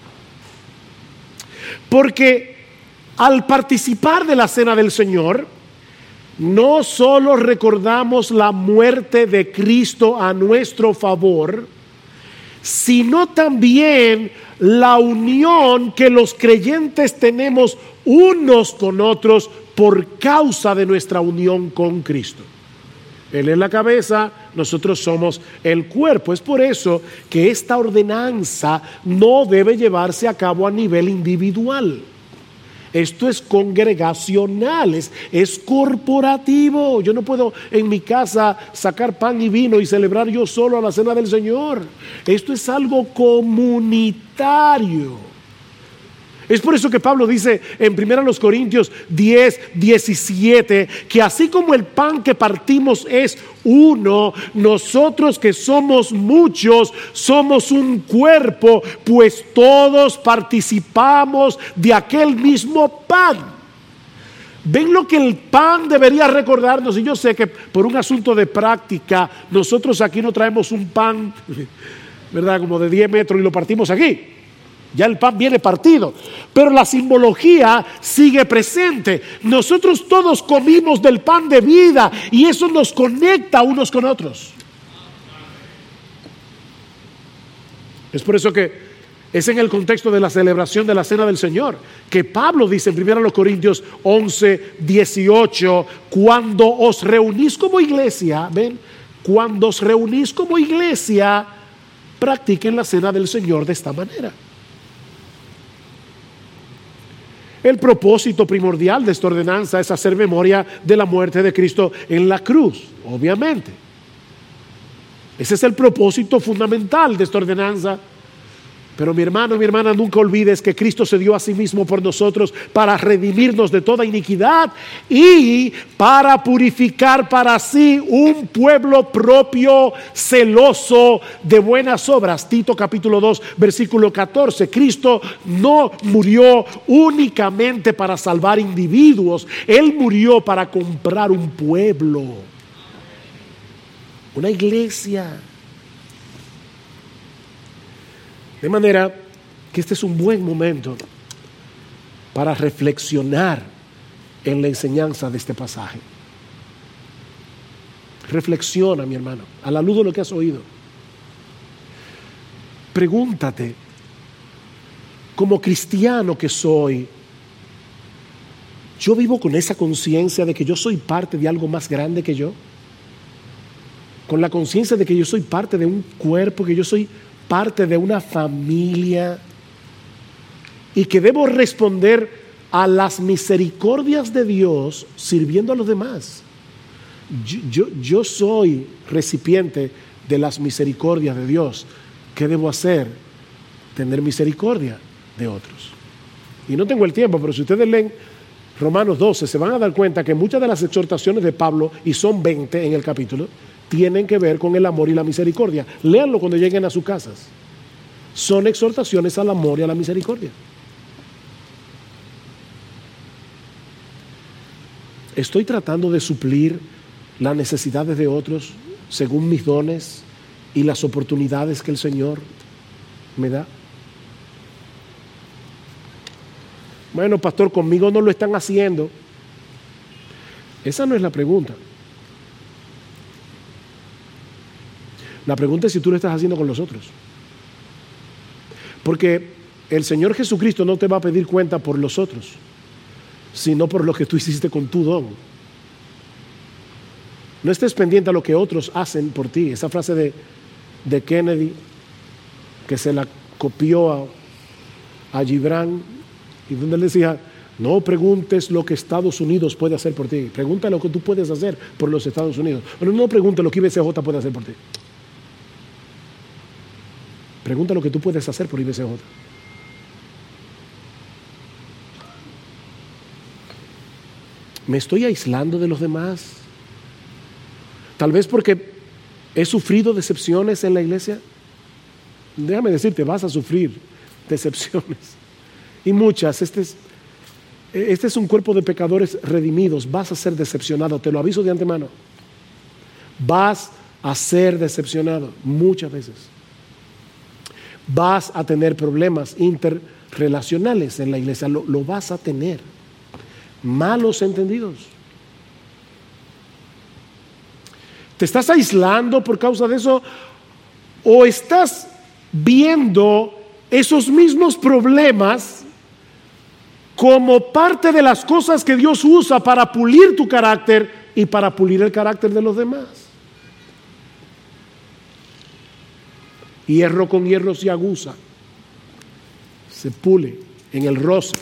Porque al participar de la Cena del Señor, no solo recordamos la muerte de Cristo a nuestro favor, sino también la unión que los creyentes tenemos unos con otros por causa de nuestra unión con Cristo. Él es la cabeza, nosotros somos el cuerpo. Es por eso que esta ordenanza no debe llevarse a cabo a nivel individual. Esto es congregacional, es, es corporativo. Yo no puedo en mi casa sacar pan y vino y celebrar yo solo a la Cena del Señor. Esto es algo comunitario. Es por eso que Pablo dice en primera Corintios diez, diecisiete, que así como el pan que partimos es uno, nosotros que somos muchos somos un cuerpo, pues todos participamos de aquel mismo pan. ¿Ven lo que el pan debería recordarnos? Y yo sé que por un asunto de práctica, nosotros aquí no traemos un pan, ¿verdad?, como de diez metros y lo partimos aquí. Ya el pan viene partido, pero la simbología sigue presente. Nosotros todos comimos del pan de vida y eso nos conecta unos con otros. Es por eso que es en el contexto de la celebración de la Cena del Señor que Pablo dice en primera Corintios once, dieciocho, cuando os reunís como iglesia, ven, cuando os reunís como iglesia, practiquen la Cena del Señor de esta manera. El propósito primordial de esta ordenanza es hacer memoria de la muerte de Cristo en la cruz, obviamente. Ese es el propósito fundamental de esta ordenanza. Pero mi hermano, mi hermana, nunca olvides que Cristo se dio a sí mismo por nosotros para redimirnos de toda iniquidad y para purificar para sí un pueblo propio, celoso de buenas obras. Tito capítulo dos, versículo catorce. Cristo no murió únicamente para salvar individuos, Él murió para comprar un pueblo, una iglesia. De manera que este es un buen momento para reflexionar en la enseñanza de este pasaje. Reflexiona, mi hermano, a la luz de lo que has oído. Pregúntate, como cristiano que soy, ¿yo vivo con esa conciencia de que yo soy parte de algo más grande que yo? con la conciencia de que yo soy parte de un cuerpo, que yo soy parte de una familia y que debo responder a las misericordias de Dios sirviendo a los demás. Yo, yo, yo soy recipiente de las misericordias de Dios. ¿Qué debo hacer? Tener misericordia de otros. Y no tengo el tiempo, pero si ustedes leen Romanos doce, se van a dar cuenta que muchas de las exhortaciones de Pablo, y son veinte en el capítulo, tienen que ver con el amor y la misericordia. Léanlo cuando lleguen a sus casas. Son exhortaciones al amor y a la misericordia. Estoy tratando de suplir las necesidades de otros según mis dones y las oportunidades que el Señor me da. Bueno, pastor, conmigo no lo están haciendo. Esa no es la pregunta. La pregunta es si tú lo estás haciendo con los otros. Porque el Señor Jesucristo no te va a pedir cuenta por los otros, sino por lo que tú hiciste con tu don. No estés pendiente a lo que otros hacen por ti. Esa frase de, de Kennedy, que se la copió a, a Gibran, y donde él decía, no preguntes lo que Estados Unidos puede hacer por ti, pregunta lo que tú puedes hacer por los Estados Unidos. Pero no preguntes lo que I B C J puede hacer por ti. Pregunta lo que tú puedes hacer por I B C J. ¿Me estoy aislando de los demás? Tal vez porque he sufrido decepciones en la iglesia. Déjame decirte, vas a sufrir decepciones. Y muchas. Este es, este es un cuerpo de pecadores redimidos. Vas a ser decepcionado, te lo aviso de antemano. Vas a ser decepcionado muchas veces. Vas a tener problemas interrelacionales en la iglesia. Lo, lo vas a tener. Malos entendidos. ¿Te estás aislando por causa de eso? ¿O estás viendo esos mismos problemas como parte de las cosas que Dios usa para pulir tu carácter y para pulir el carácter de los demás? Hierro con hierro se aguza, se pule en el roce.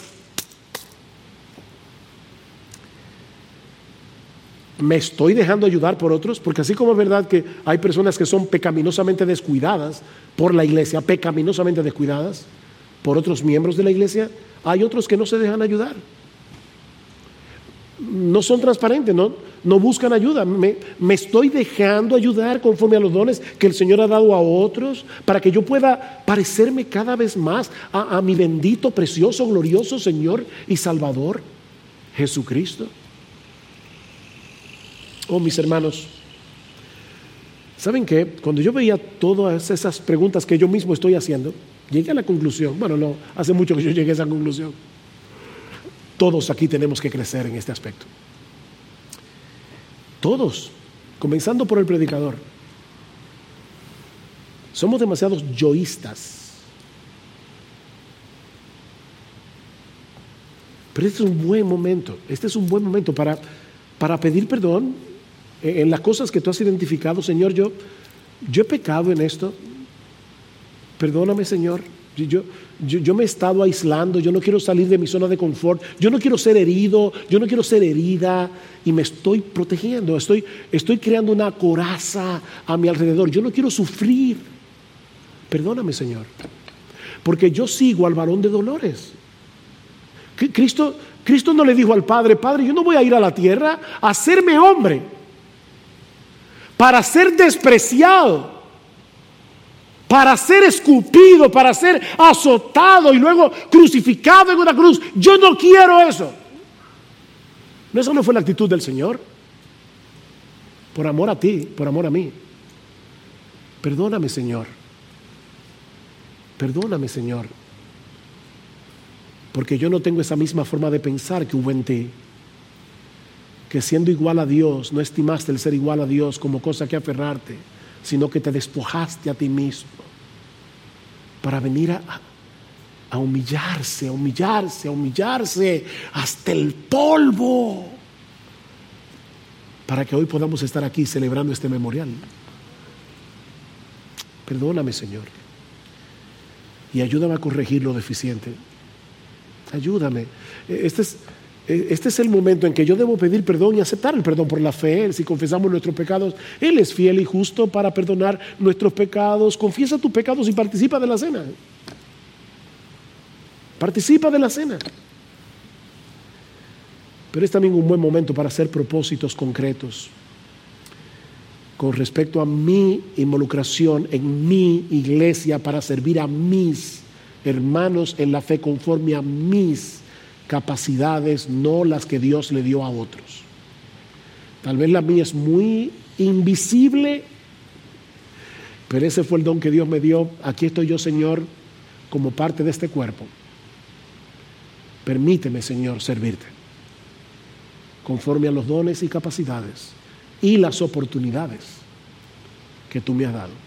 ¿Me estoy dejando ayudar por otros? Porque así como es verdad que hay personas que son pecaminosamente descuidadas por la iglesia, pecaminosamente descuidadas por otros miembros de la iglesia, hay otros que no se dejan ayudar. No son transparentes, no, no buscan ayuda. Me, me estoy dejando ayudar conforme a los dones que el Señor ha dado a otros para que yo pueda parecerme cada vez más a, a mi bendito, precioso, glorioso Señor y Salvador, Jesucristo. Oh, mis hermanos, ¿saben qué? Cuando yo veía todas esas preguntas que yo mismo estoy haciendo, llegué a la conclusión, bueno, no, hace mucho que yo llegué a esa conclusión. Todos aquí tenemos que crecer en este aspecto. Todos, comenzando por el predicador. Somos demasiados yoístas. Pero este es un buen momento, este es un buen momento para, para pedir perdón en las cosas que tú has identificado. Señor, yo, yo he pecado en esto. Perdóname, Señor. Yo, yo, yo me he estado aislando. Yo no quiero salir de mi zona de confort. Yo no quiero ser herido. Yo no quiero ser herida. Y me estoy protegiendo. Estoy, estoy creando una coraza a mi alrededor. Yo no quiero sufrir. Perdóname, Señor. Porque yo sigo al varón de dolores. Cristo, Cristo no le dijo al Padre, Padre, yo no voy a ir a la tierra a hacerme hombre para ser despreciado, para ser escupido, para ser azotado y luego crucificado en una cruz. Yo no quiero eso. No, esa no fue la actitud del Señor. Por amor a ti, por amor a mí. Perdóname, Señor. Perdóname, Señor. Porque yo no tengo esa misma forma de pensar que hubo en ti. Que siendo igual a Dios, no estimaste el ser igual a Dios como cosa que aferrarte, sino que te despojaste a ti mismo para venir a, a humillarse, a humillarse, a humillarse hasta el polvo, para que hoy podamos estar aquí celebrando este memorial. Perdóname, Señor. Y ayúdame a corregir lo deficiente. Ayúdame. Este es, este es el momento en que yo debo pedir perdón y aceptar el perdón por la fe. Si confesamos nuestros pecados, Él es fiel y justo para perdonar nuestros pecados. Confiesa tus pecados y participa de la cena. Participa de la cena. Pero es también un buen momento para hacer propósitos concretos con respecto a mi involucración en mi iglesia para servir a mis hermanos en la fe conforme a mis capacidades, no las que Dios le dio a otros. Tal vez la mía es muy invisible, pero ese fue el don que Dios me dio. Aquí estoy yo, Señor, como parte de este cuerpo. Permíteme, Señor, servirte conforme a los dones y capacidades y las oportunidades que tú me has dado.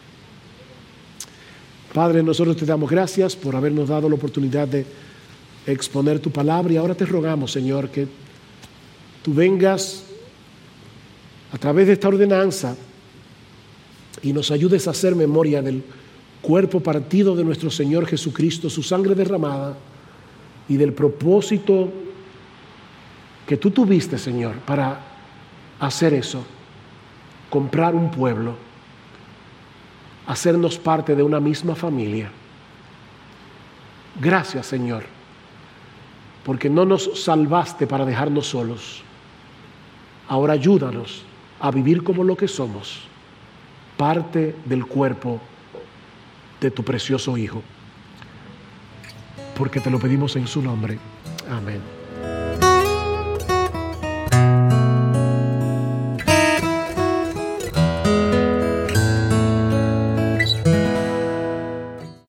Padre, nosotros te damos gracias por habernos dado la oportunidad de exponer tu palabra, y ahora te rogamos, Señor, que tú vengas a través de esta ordenanza y nos ayudes a hacer memoria del cuerpo partido de nuestro Señor Jesucristo, su sangre derramada, y del propósito que tú tuviste, Señor, para hacer eso, comprar un pueblo, hacernos parte de una misma familia. Gracias, Señor, porque no nos salvaste para dejarnos solos. Ahora ayúdanos a vivir como lo que somos, parte del cuerpo de tu precioso Hijo, porque te lo pedimos en su nombre. Amén.